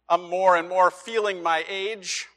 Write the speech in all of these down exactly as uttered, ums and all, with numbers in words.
I'm more and more feeling my age.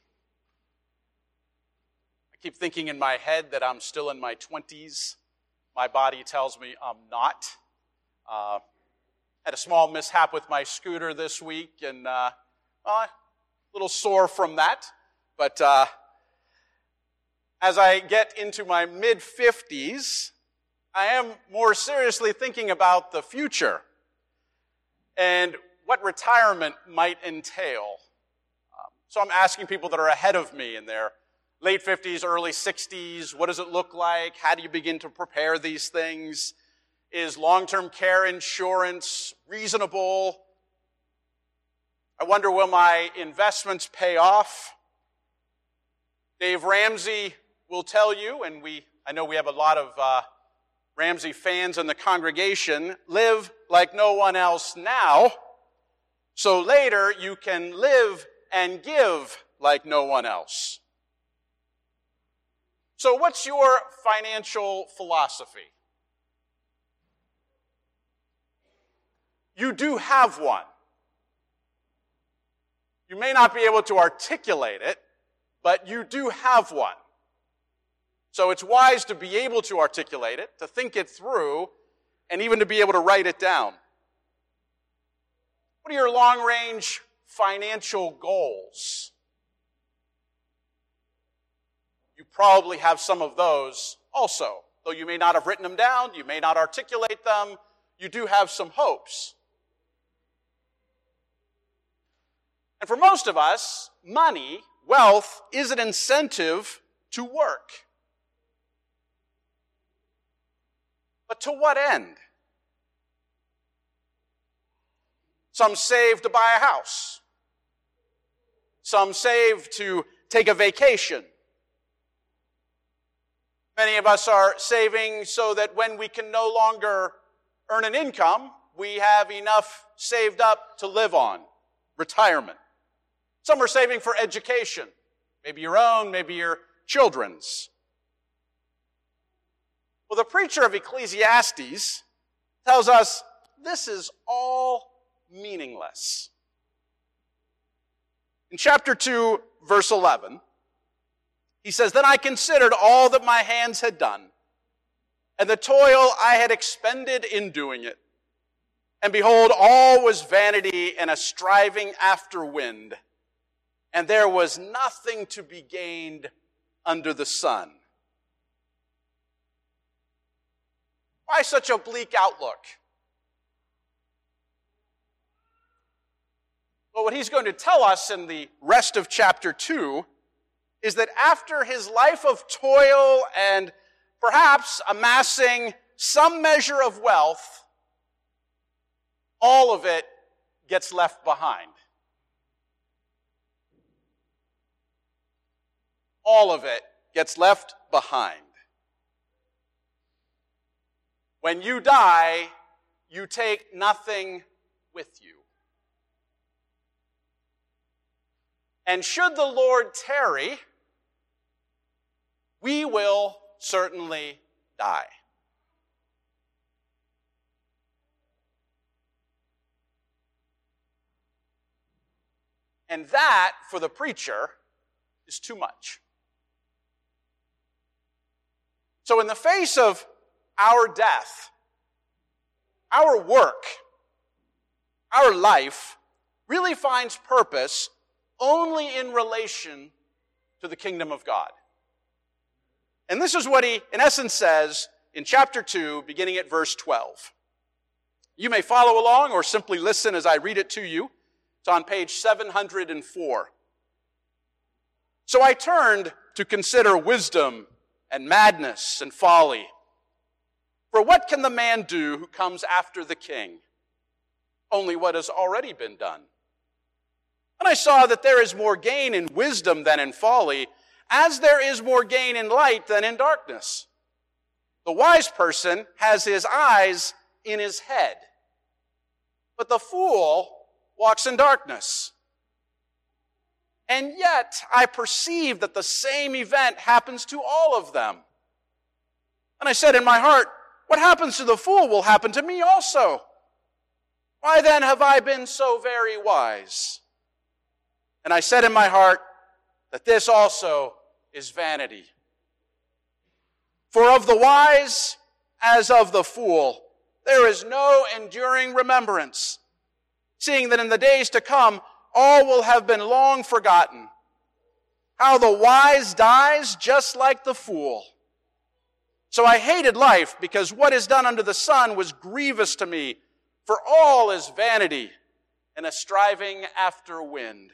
I keep thinking in my head that I'm still in my twenties. My body tells me I'm not. Uh, had a small mishap with my scooter this week, and uh, uh, a little sore from that. But uh, as I get into my mid-fifties, I am more seriously thinking about the future and what retirement might entail. Um, so I'm asking people that are ahead of me in their late fifties, early sixties, what does it look like? How do you begin to prepare these things? Is long-term care insurance reasonable? I wonder, will my investments pay off? Dave Ramsey will tell you, and we I know we have a lot of uh, Ramsey fans in the congregation, live like no one else now, so later you can live and give like no one else. So what's your financial philosophy? You do have one. You may not be able to articulate it, but you do have one. So it's wise to be able to articulate it, to think it through, and even to be able to write it down. What are your long-range financial goals? You probably have some of those also. Though you may not have written them down, you may not articulate them, you do have some hopes. And for most of us, money, wealth, is an incentive to work. But to what end? Some save to buy a house. Some save to take a vacation. Many of us are saving so that when we can no longer earn an income, we have enough saved up to live on. Retirement. Some are saving for education. Maybe your own, maybe your children's. Well, the preacher of Ecclesiastes tells us this is all meaningless. In chapter two, verse eleven, he says, "Then I considered all that my hands had done, and the toil I had expended in doing it. And behold, all was vanity and a striving after wind, and there was nothing to be gained under the sun." Why such a bleak outlook? Well, what he's going to tell us in the rest of chapter two is that after his life of toil and perhaps amassing some measure of wealth, all of it gets left behind. All of it gets left behind. When you die, you take nothing with you. And should the Lord tarry, we will certainly die. And that, for the preacher, is too much. So in the face of our death, our work, our life really finds purpose only in relation to the kingdom of God. And this is what he, in essence, says in chapter two, beginning at verse twelve. You may follow along or simply listen as I read it to you. It's on page seven hundred four. "So I turned to consider wisdom and madness and folly. For what can the man do who comes after the king? Only what has already been done. And I saw that there is more gain in wisdom than in folly, as there is more gain in light than in darkness. The wise person has his eyes in his head, but the fool walks in darkness. And yet I perceive that the same event happens to all of them. And I said in my heart, what happens to the fool will happen to me also. Why then have I been so very wise? And I said in my heart that this also is vanity. For of the wise as of the fool, there is no enduring remembrance, seeing that in the days to come all will have been long forgotten. How the wise dies just like the fool. So I hated life, because what is done under the sun was grievous to me, for all is vanity and a striving after wind.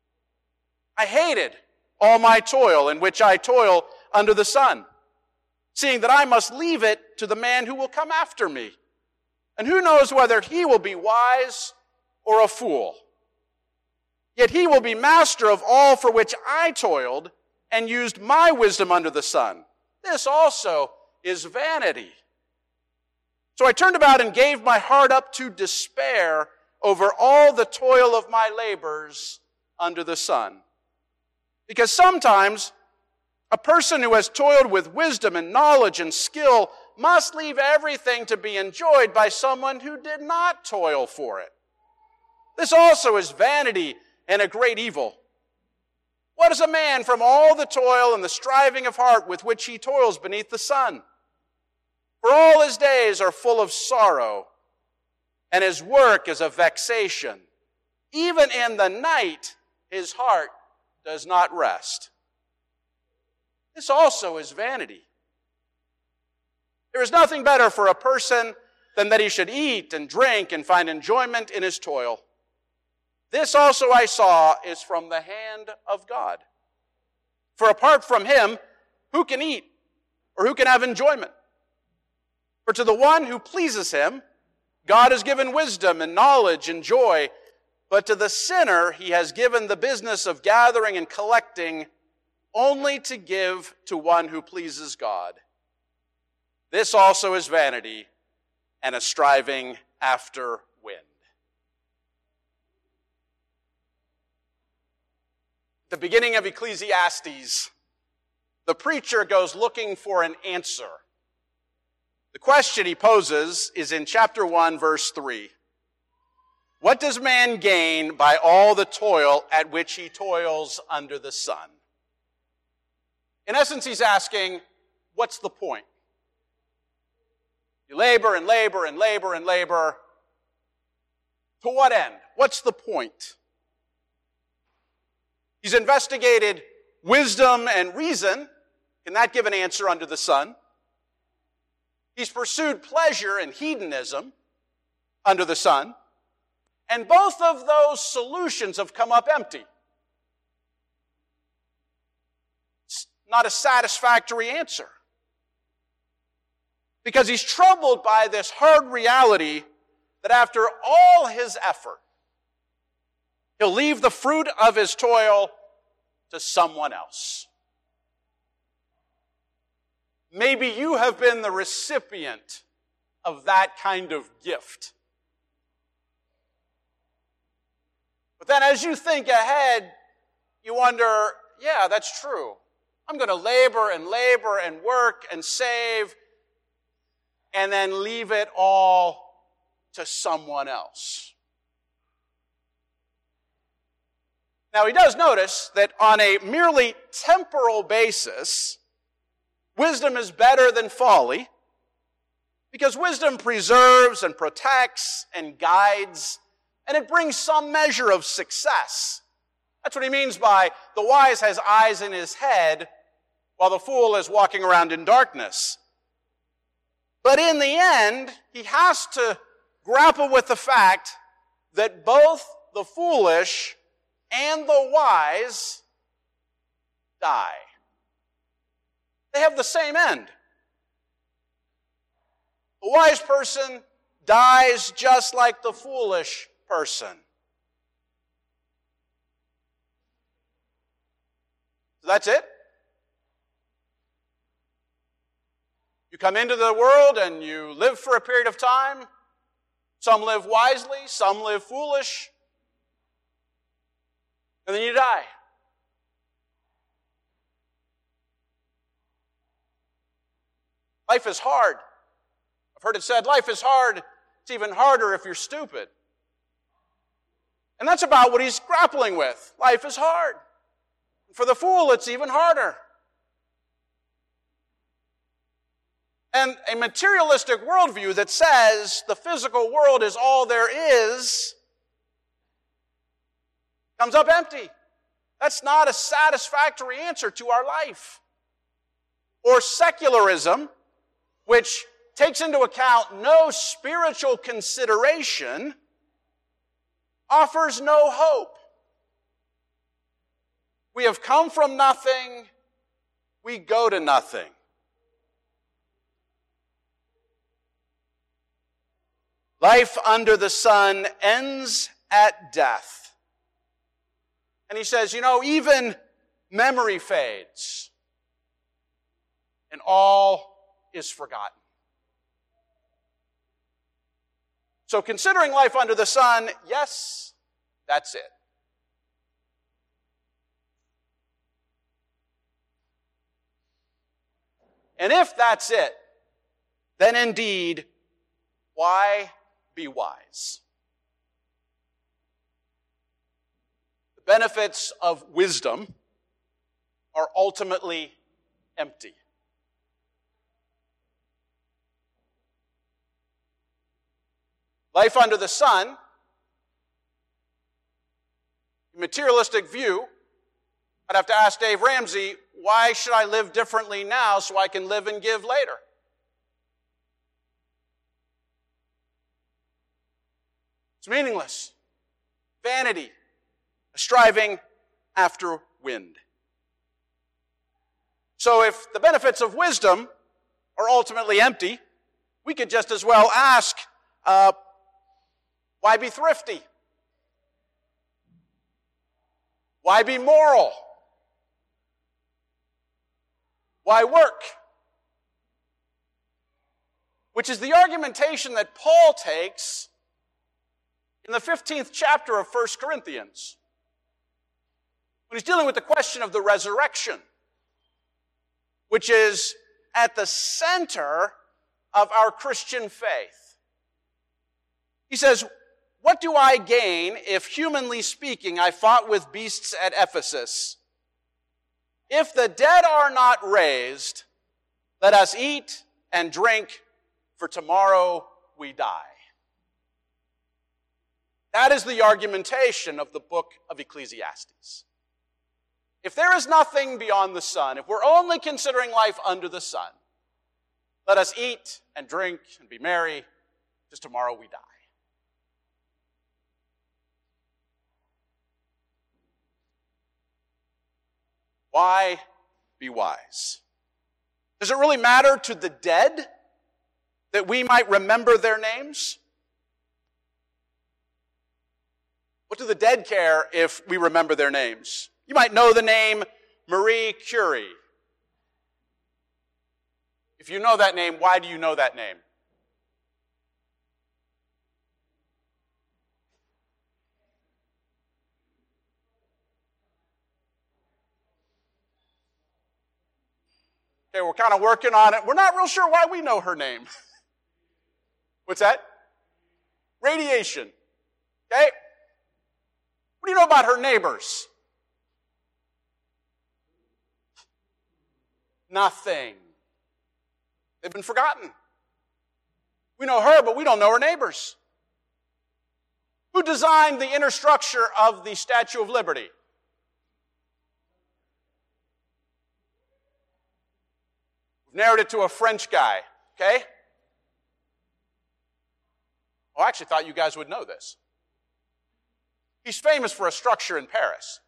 I hated all my toil in which I toil under the sun, seeing that I must leave it to the man who will come after me. And who knows whether he will be wise or a fool? Yet he will be master of all for which I toiled and used my wisdom under the sun. This also is vanity. So I turned about and gave my heart up to despair over all the toil of my labors under the sun. Because sometimes a person who has toiled with wisdom and knowledge and skill must leave everything to be enjoyed by someone who did not toil for it. This also is vanity and a great evil. What is a man from all the toil and the striving of heart with which he toils beneath the sun? For all his days are full of sorrow, and his work is a vexation. Even in the night, his heart does not rest. This also is vanity. There is nothing better for a person than that he should eat and drink and find enjoyment in his toil. This also I saw is from the hand of God. For apart from him, who can eat or who can have enjoyment? For to the one who pleases him, God has given wisdom and knowledge and joy, but to the sinner he has given the business of gathering and collecting only to give to one who pleases God. This also is vanity and a striving after wind. The beginning of Ecclesiastes, the preacher goes looking for an answer. The question he poses is in chapter one, verse three. What does man gain by all the toil at which he toils under the sun? In essence, he's asking, what's the point? You labor and labor and labor and labor. To what end? What's the point? He's investigated wisdom and reason. Can that give an answer under the sun? He's pursued pleasure and hedonism under the sun. And both of those solutions have come up empty. It's not a satisfactory answer. Because he's troubled by this hard reality that after all his effort, he'll leave the fruit of his toil to someone else. Maybe you have been the recipient of that kind of gift. But then as you think ahead, you wonder, yeah, that's true. I'm going to labor and labor and work and save and then leave it all to someone else. Now, he does notice that on a merely temporal basis, wisdom is better than folly, because wisdom preserves and protects and guides, and it brings some measure of success. That's what he means by the wise has eyes in his head, while the fool is walking around in darkness. But in the end, he has to grapple with the fact that both the foolish and the wise die. They have the same end. The wise person dies just like the foolish person. So that's it. You come into the world and you live for a period of time. Some live wisely, some live foolish. And then you die. Life is hard. I've heard it said, life is hard. It's even harder if you're stupid. And that's about what he's grappling with. Life is hard. For the fool, it's even harder. And a materialistic worldview that says the physical world is all there is comes up empty. That's not a satisfactory answer to our life. Or secularism, which takes into account no spiritual consideration, offers no hope. We have come from nothing, we go to nothing. Life under the sun ends at death. And he says, you know, even memory fades, and all is forgotten. So considering life under the sun, yes, that's it. And if that's it, then indeed, why be wise? The benefits of wisdom are ultimately empty. Life under the sun, materialistic view, I'd have to ask Dave Ramsey, why should I live differently now so I can live and give later? It's meaningless. Vanity, a striving after wind. So if the benefits of wisdom are ultimately empty, we could just as well ask, uh, why be thrifty? Why be moral? Why work? Which is the argumentation that Paul takes in the fifteenth chapter of First Corinthians, when he's dealing with the question of the resurrection, which is at the center of our Christian faith. He says, what do I gain if, humanly speaking, I fought with beasts at Ephesus? If the dead are not raised, let us eat and drink, for tomorrow we die. That is the argumentation of the book of Ecclesiastes. If there is nothing beyond the sun, if we're only considering life under the sun, let us eat and drink and be merry, because tomorrow we die. Why be wise? Does it really matter to the dead that we might remember their names? What do the dead care if we remember their names? You might know the name Marie Curie. If you know that name, why do you know that name? Okay, we're kind of working on it. We're not real sure why we know her name. What's that? Radiation. Okay? What do you know about her neighbors? Nothing. They've been forgotten. We know her, but we don't know her neighbors. Who designed the inner structure of the Statue of Liberty? We've narrowed it to a French guy, okay? Oh, I actually thought you guys would know this. He's famous for a structure in Paris.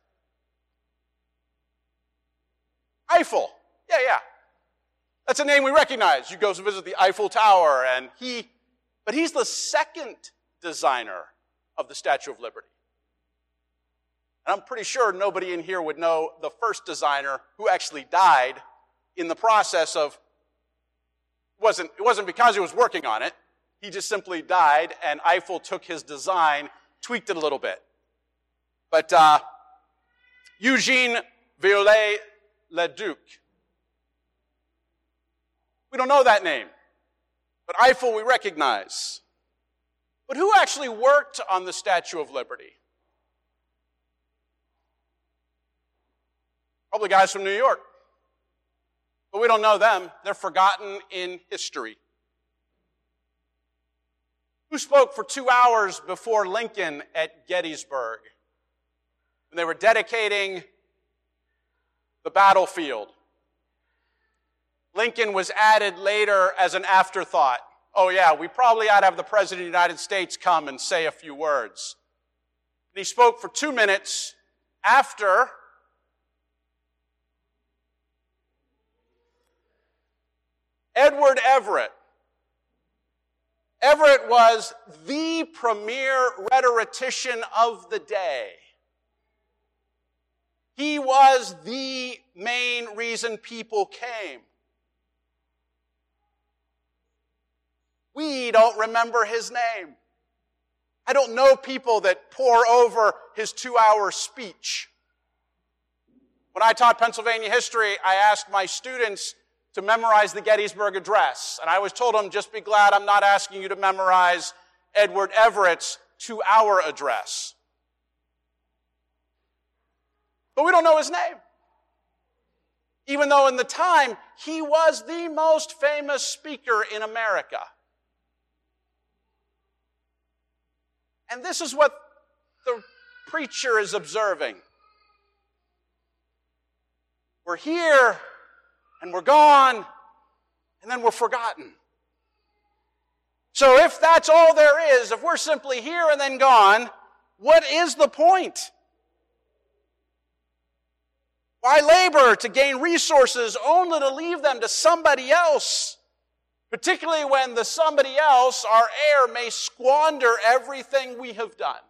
Eiffel. Yeah, yeah. That's a name we recognize. You go to visit the Eiffel Tower, and he, but he's the second designer of the Statue of Liberty. And I'm pretty sure nobody in here would know the first designer who actually died in the process of, it wasn't, it wasn't because he was working on it. He just simply died, and Eiffel took his design, tweaked it a little bit. But uh, Eugene Viollet-le-Duc. We don't know that name. But Eiffel we recognize. But who actually worked on the Statue of Liberty? couple of guys from New York. But we don't know them. They're forgotten in history. Who spoke for two hours before Lincoln at Gettysburg when they were dedicating the battlefield? Lincoln was added later as an afterthought. Oh yeah, we probably ought to have the President of the United States come and say a few words. And he spoke for two minutes after Edward Everett. Everett was the premier rhetorician of the day. He was the main reason people came. We don't remember his name. I don't know people that pore over his two-hour speech. When I taught Pennsylvania history, I asked my students to memorize the Gettysburg Address. And I always told them, just be glad I'm not asking you to memorize Edward Everett's two-hour address. But we don't know his name. Even though in the time, he was the most famous speaker in America. And this is what the preacher is observing. We're here, and we're gone, and then we're forgotten. So if that's all there is, if we're simply here and then gone, what is the point? Why labor to gain resources only to leave them to somebody else? Particularly when the somebody else, our heir, may squander everything we have done.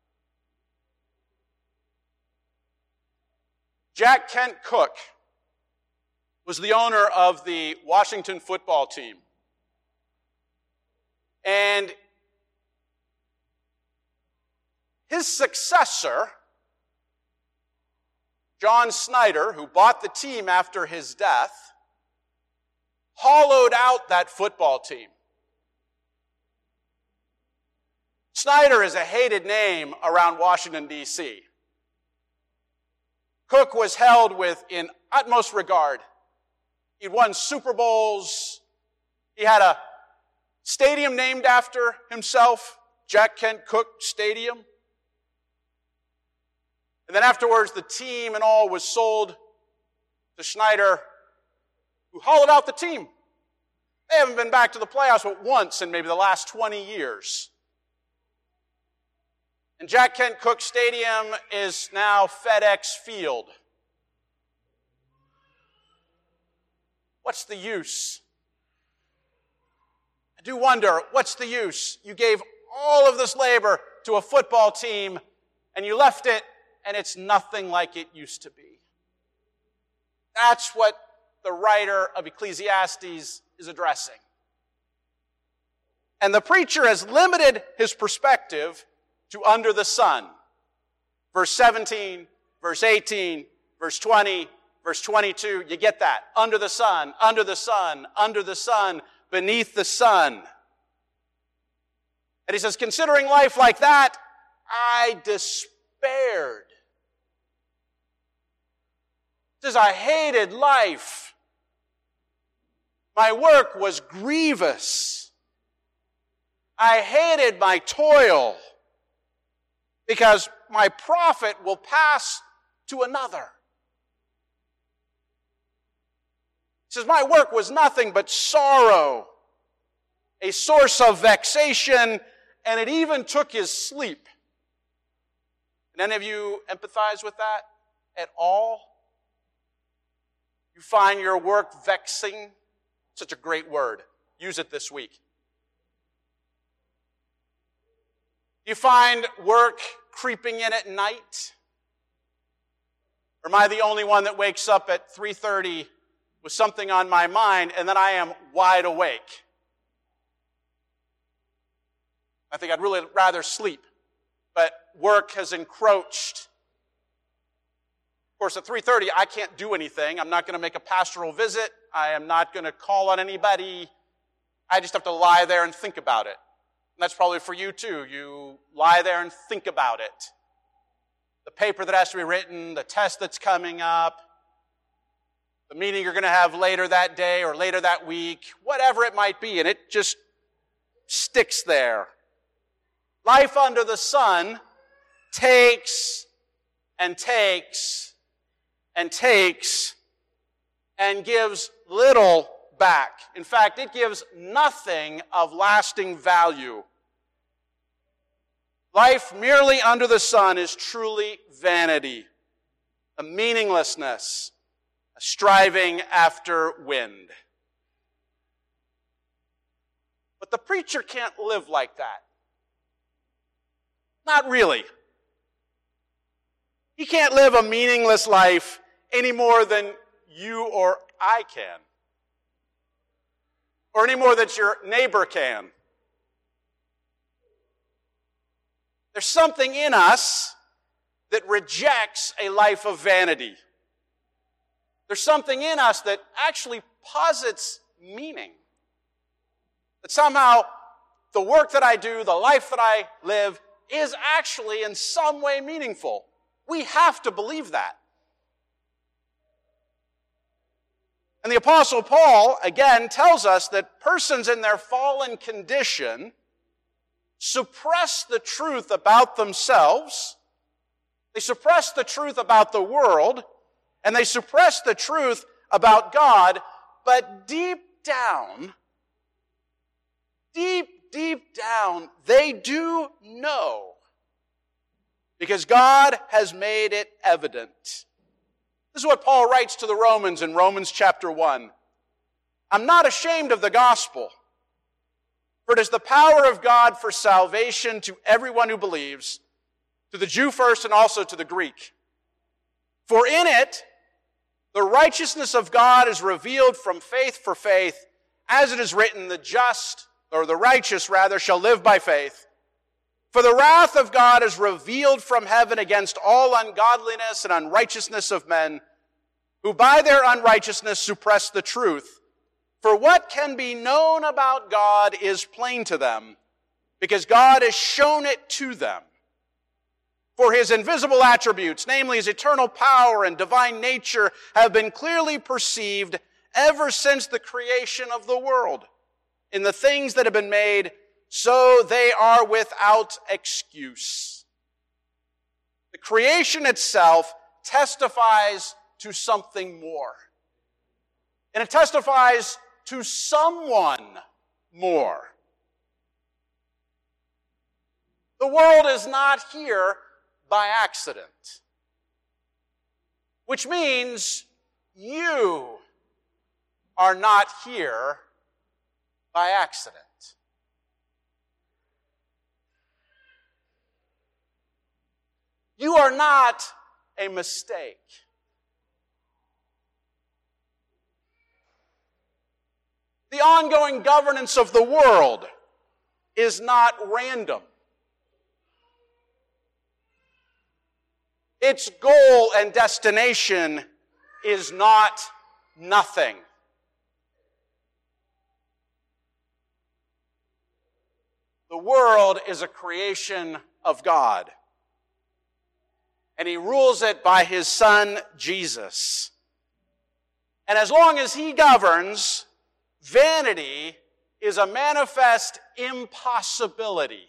Jack Kent Cooke was the owner of the Washington football team. And his successor, John Snyder, who bought the team after his death, hollowed out that football team. Snyder is a hated name around Washington, D C Cooke was held with in utmost regard. He'd won Super Bowls. He had a stadium named after himself, Jack Kent Cooke Stadium. And then afterwards, the team and all was sold to Snyder, who hollowed out the team. They haven't been back to the playoffs but once in maybe the last twenty years. And Jack Kent Cooke Stadium is now FedEx Field. What's the use? I do wonder, what's the use? You gave all of this labor to a football team, and you left it, and it's nothing like it used to be. That's what the writer of Ecclesiastes is addressing. And the preacher has limited his perspective to under the sun. Verse seventeen, verse eighteen, verse twenty, verse twenty-two, you get that. Under the sun, under the sun, under the sun, beneath the sun. And he says, considering life like that, I despaired. He says, I hated life. My work was grievous. I hated my toil because my profit will pass to another. He says, my work was nothing but sorrow, a source of vexation, and it even took his sleep. Can any of you empathize with that at all? You find your work vexing? Such a great word. Use it this week. You find work creeping in at night? Or am I the only one that wakes up at three thirty with something on my mind and then I am wide awake? I think I'd really rather sleep, but work has encroached. Of course, at three thirty, I can't do anything. I'm not going to make a pastoral visit. I am not going to call on anybody. I just have to lie there and think about it. And that's probably for you too. You lie there and think about it. The paper that has to be written, the test that's coming up, the meeting you're going to have later that day or later that week, whatever it might be, and it just sticks there. Life under the sun takes and takes and takes and gives little back. In fact, it gives nothing of lasting value. Life merely under the sun is truly vanity, a meaninglessness, a striving after wind. But the preacher can't live like that. Not really. He can't live a meaningless life any more than you or I can. Or any more than your neighbor can. There's something in us that rejects a life of vanity. There's something in us that actually posits meaning. That somehow the work that I do, the life that I live, is actually in some way meaningful. We have to believe that. And the Apostle Paul, again, tells us that persons in their fallen condition suppress the truth about themselves, they suppress the truth about the world, and they suppress the truth about God, but deep down, deep, deep down, they do know, because God has made it evident. This is what Paul writes to the Romans in Romans chapter one. I'm not ashamed of the gospel, for it is the power of God for salvation to everyone who believes, to the Jew first and also to the Greek. For in it, the righteousness of God is revealed from faith for faith, as it is written, the just, or the righteous rather, shall live by faith. For the wrath of God is revealed from heaven against all ungodliness and unrighteousness of men, who by their unrighteousness suppress the truth. For what can be known about God is plain to them, because God has shown it to them. For his invisible attributes, namely his eternal power and divine nature, have been clearly perceived ever since the creation of the world. In the things that have been made, so they are without excuse. The creation itself testifies to something more. And it testifies to someone more. The world is not here by accident, which means you are not here by accident. You are not a mistake. The ongoing governance of the world is not random. Its goal and destination is not nothing. The world is a creation of God, and he rules it by his Son, Jesus. And as long as he governs, vanity is a manifest impossibility.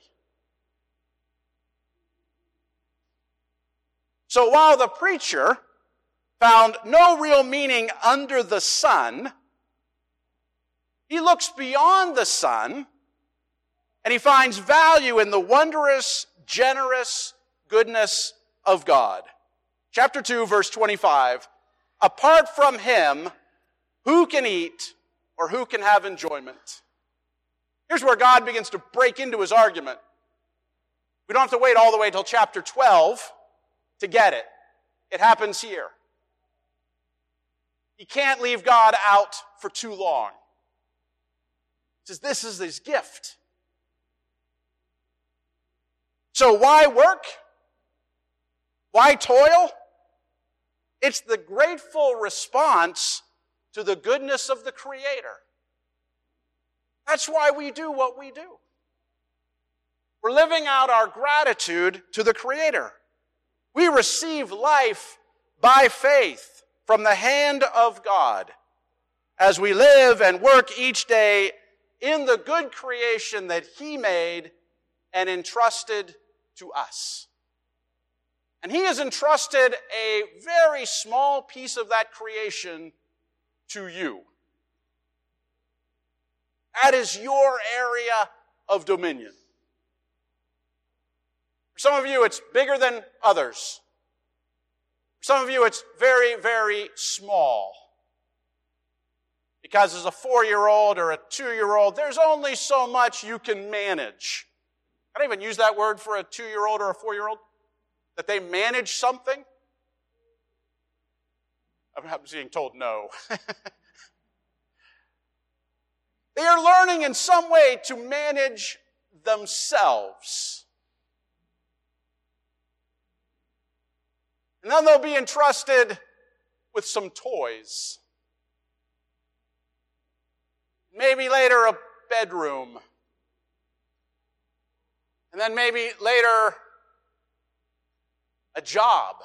So while the preacher found no real meaning under the sun, he looks beyond the sun and he finds value in the wondrous, generous goodness of God. Chapter two, verse twenty-five, apart from him, who can eat or who can have enjoyment? Here's where God begins to break into his argument. We don't have to wait all the way till chapter twelve to get it. It happens here. You can't leave God out for too long. He says this is his gift. So why work? Why toil? It's the grateful response to the goodness of the Creator. That's why we do what we do. We're living out our gratitude to the Creator. We receive life by faith from the hand of God as we live and work each day in the good creation that He made and entrusted to us. And He has entrusted a very small piece of that creation to you. That is your area of dominion. For some of you, it's bigger than others. For some of you, it's very, very small. Because as a four-year-old or a two-year-old, there's only so much you can manage. I don't even use that word for a two-year-old or a four-year-old. That they manage something. I'm being told no. They are learning in some way to manage themselves. And then they'll be entrusted with some toys. Maybe later a bedroom. And then maybe later a job.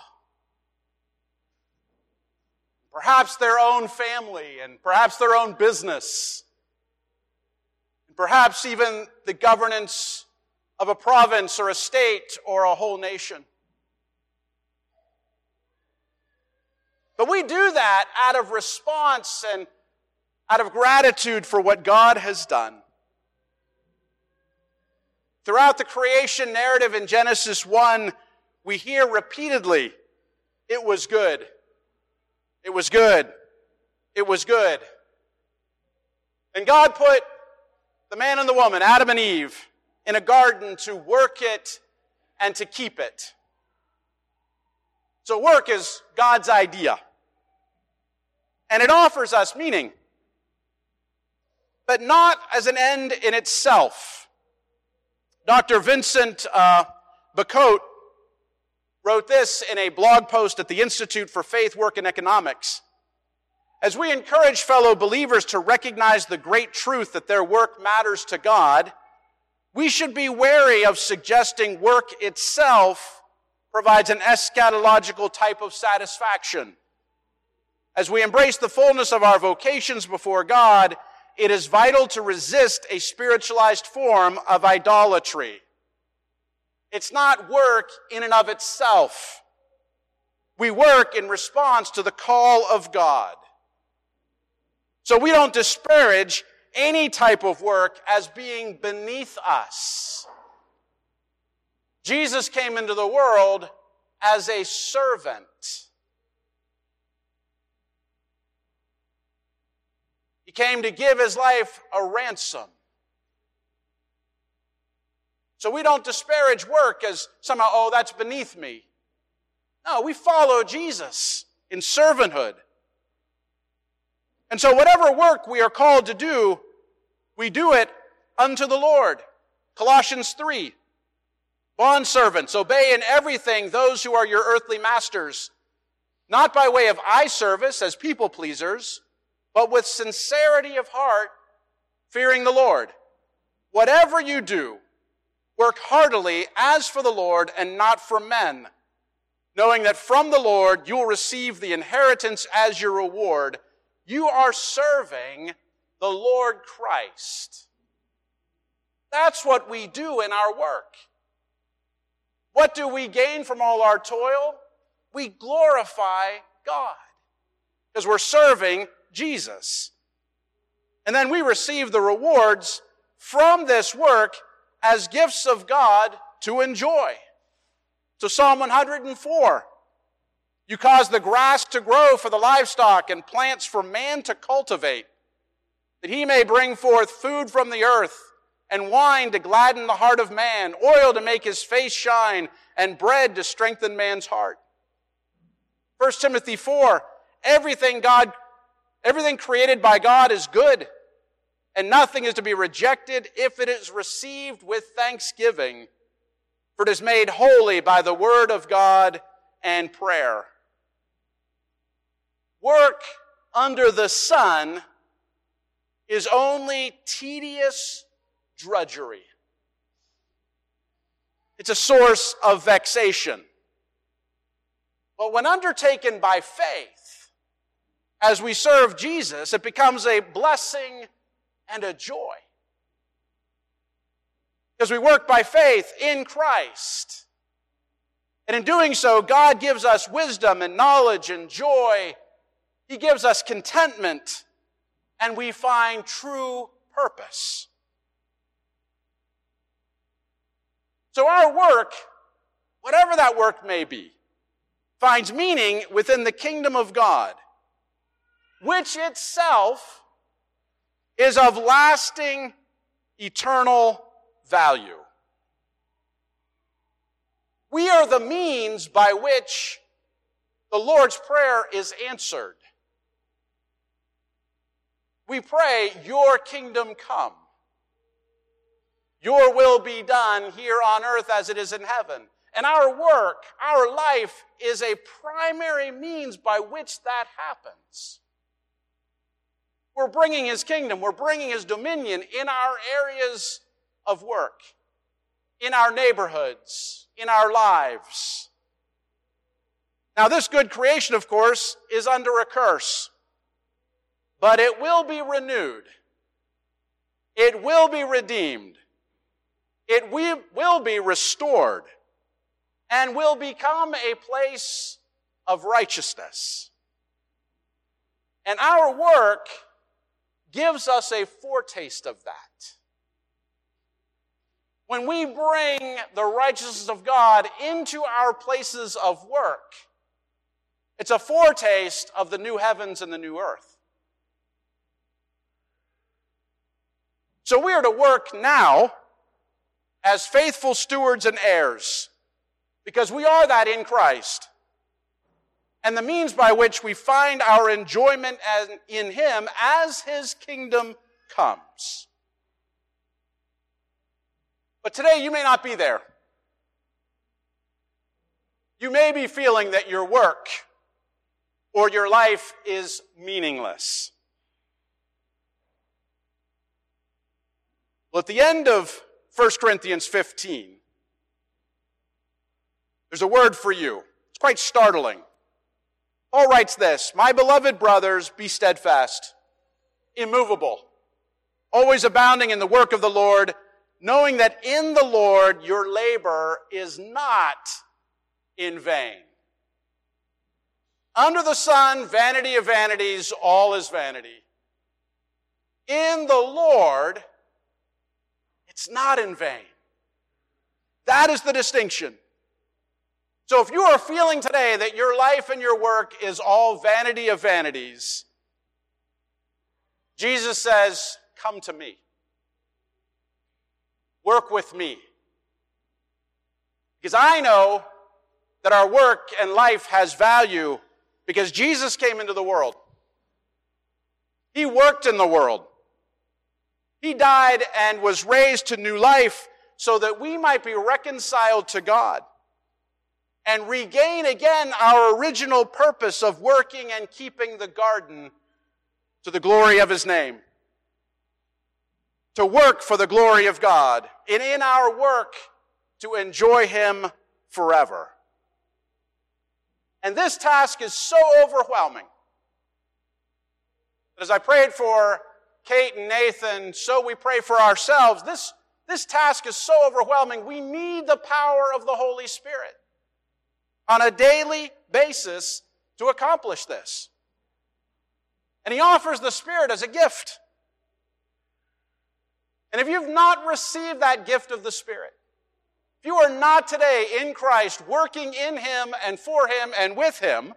Perhaps their own family and perhaps their own business. And perhaps even the governance of a province or a state or a whole nation. But we do that out of response and out of gratitude for what God has done. Throughout the creation narrative in Genesis one, we hear repeatedly, it was good. It was good. It was good. And God put the man and the woman, Adam and Eve, in a garden to work it and to keep it. So work is God's idea. And it offers us meaning, but not as an end in itself. Doctor Vincent uh, Bacote wrote this in a blog post at the Institute for Faith, Work, and Economics. As we encourage fellow believers to recognize the great truth that their work matters to God, we should be wary of suggesting work itself provides an eschatological type of satisfaction. As we embrace the fullness of our vocations before God, it is vital to resist a spiritualized form of idolatry. It's not work in and of itself. We work in response to the call of God. So we don't disparage any type of work as being beneath us. Jesus came into the world as a servant. He came to give His life a ransom. So we don't disparage work as somehow, oh, that's beneath me. No, we follow Jesus in servanthood. And so whatever work we are called to do, we do it unto the Lord. Colossians three. Bondservants, obey in everything those who are your earthly masters, not by way of eye service as people pleasers, but with sincerity of heart, fearing the Lord. Whatever you do, work heartily as for the Lord and not for men, knowing that from the Lord you will receive the inheritance as your reward. You are serving the Lord Christ. That's what we do in our work. What do we gain from all our toil? We glorify God because we're serving Jesus. And then we receive the rewards from this work as gifts of God to enjoy. So Psalm one hundred four, you cause the grass to grow for the livestock and plants for man to cultivate, that he may bring forth food from the earth, and wine to gladden the heart of man, oil to make his face shine, and bread to strengthen man's heart. First Timothy four, everything God, everything created by God is good, and nothing is to be rejected if it is received with thanksgiving, for it is made holy by the word of God and prayer. Work under the sun is only tedious drudgery. It's a source of vexation. But when undertaken by faith, as we serve Jesus, it becomes a blessing and a joy. Because we work by faith in Christ. And in doing so, God gives us wisdom and knowledge and joy. He gives us contentment, and we find true purpose. So our work, whatever that work may be, finds meaning within the kingdom of God, which itself is of lasting, eternal value. We are the means by which the Lord's Prayer is answered. We pray, your kingdom come. Your will be done here on earth as it is in heaven. And our work, our life, is a primary means by which that happens. We're bringing His kingdom, we're bringing His dominion in our areas of work, in our neighborhoods, in our lives. Now, this good creation, of course, is under a curse, but it will be renewed. It will be redeemed. It will be restored and will become a place of righteousness. And our work gives us a foretaste of that. When we bring the righteousness of God into our places of work, it's a foretaste of the new heavens and the new earth. So we are to work now as faithful stewards and heirs, because we are that in Christ, and the means by which we find our enjoyment in Him as His kingdom comes. But today you may not be there. You may be feeling that your work or your life is meaningless. Well, at the end of First Corinthians fifteen, there's a word for you. It's quite startling. Paul writes this, "My beloved brothers, be steadfast, immovable, always abounding in the work of the Lord, knowing that in the Lord your labor is not in vain." Under the sun, vanity of vanities, all is vanity. In the Lord, it's not in vain. That is the distinction. So if you are feeling today that your life and your work is all vanity of vanities, Jesus says, come to me. Work with me. Because I know that our work and life has value because Jesus came into the world. He worked in the world. He died and was raised to new life so that we might be reconciled to God and regain again our original purpose of working and keeping the garden to the glory of His name. To work for the glory of God, and in our work to enjoy Him forever. And this task is so overwhelming that as I prayed for Kate and Nathan, so we pray for ourselves. This, this task is so overwhelming. We need the power of the Holy Spirit on a daily basis to accomplish this. And He offers the Spirit as a gift. And if you've not received that gift of the Spirit, if you are not today in Christ, working in Him and for Him and with Him,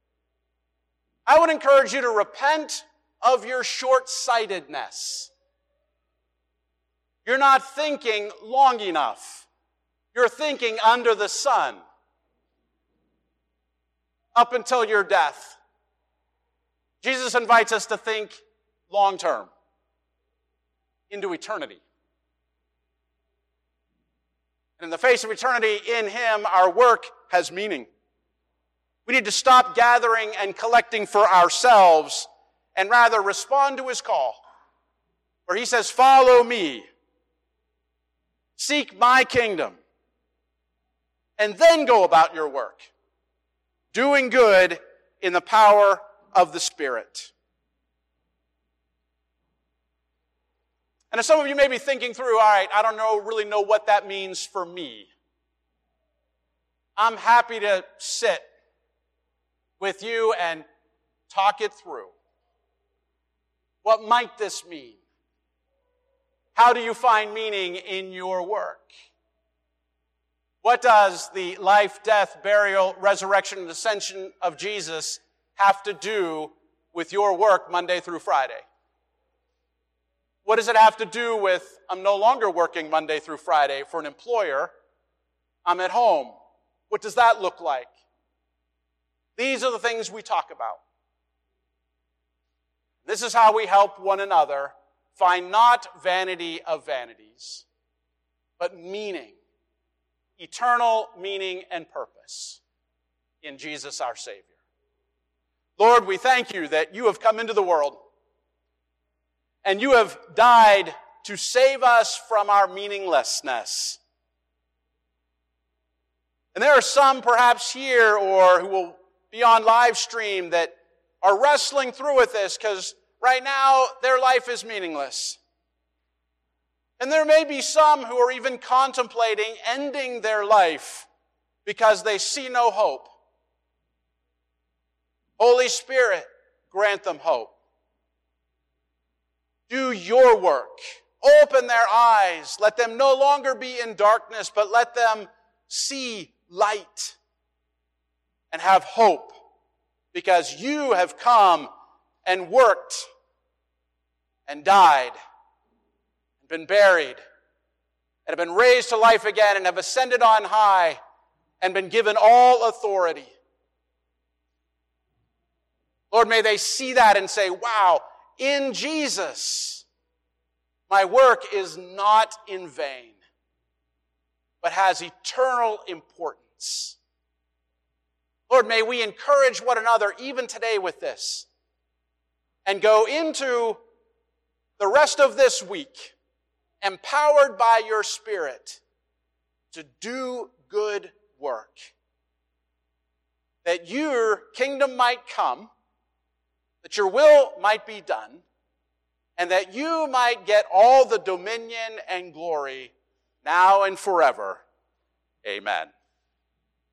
I would encourage you to repent of your short-sightedness. You're not thinking long enough. You're thinking under the sun up until your death. Jesus invites us to think long-term, into eternity. And in the face of eternity, in Him, our work has meaning. We need to stop gathering and collecting for ourselves and rather respond to His call, where He says, follow me, seek my kingdom, and then go about your work, doing good in the power of the Spirit. And as some of you may be thinking through, all right, I don't know, really know what that means for me. I'm happy to sit with you and talk it through. What might this mean? How do you find meaning in your work? What does the life, death, burial, resurrection, and ascension of Jesus have to do with your work Monday through Friday? What does it have to do with, I'm no longer working Monday through Friday for an employer, I'm at home? What does that look like? These are the things we talk about. This is how we help one another find not vanity of vanities, but meaning, eternal meaning and purpose in Jesus our Savior. Lord, we thank you that you have come into the world and you have died to save us from our meaninglessness. And there are some perhaps here or who will be on live stream that are wrestling through with this because right now their life is meaningless. And there may be some who are even contemplating ending their life because they see no hope. Holy Spirit, grant them hope. Do your work. Open their eyes. Let them no longer be in darkness, but let them see light and have hope because you have come and worked and died and been buried and have been raised to life again and have ascended on high and been given all authority. Lord, may they see that and say, wow, in Jesus, my work is not in vain, but has eternal importance. Lord, may we encourage one another even today with this and go into the rest of this week empowered by your Spirit to do good work, that your kingdom might come, that your will might be done, and that you might get all the dominion and glory now and forever. Amen.